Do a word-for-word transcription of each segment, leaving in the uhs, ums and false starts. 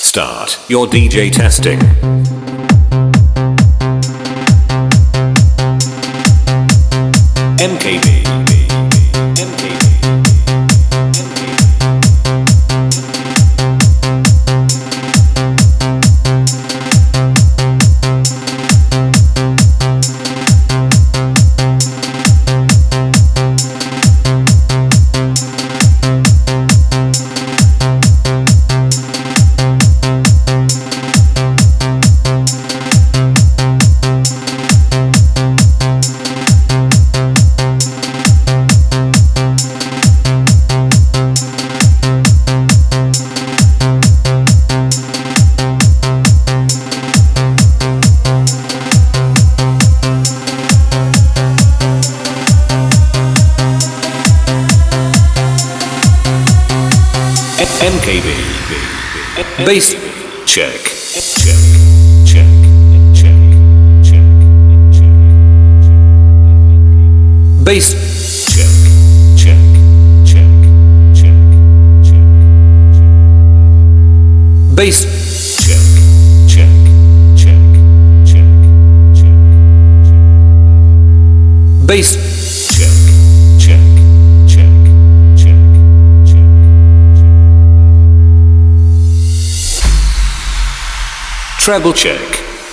Start your D J testing. M K B. M K B. Bass check. Check. Check. Check. Check. Check. Bass check. Check. Check. Check. Check. Bass check. Check. Check. Check. Check. Bass check. Check. Check. Check. Check. Treble check.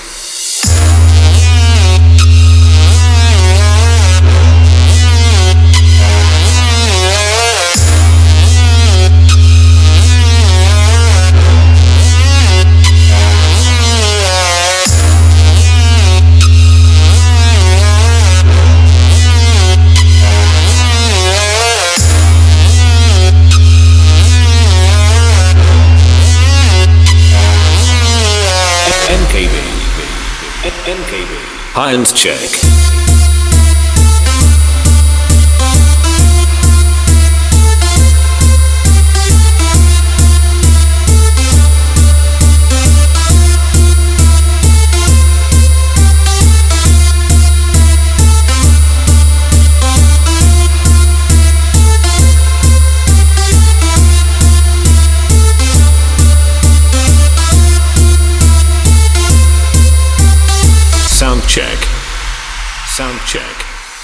M K B. M K B. Hands check. Sound check. Sound check.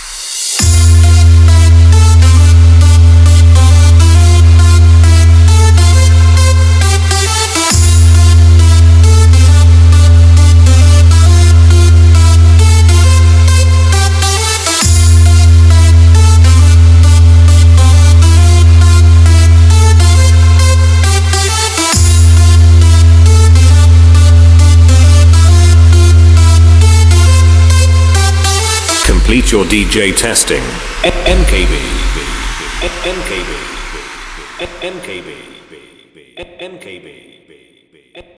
Complete your D J testing. M K B. M K B. M K B. M K B. M K B.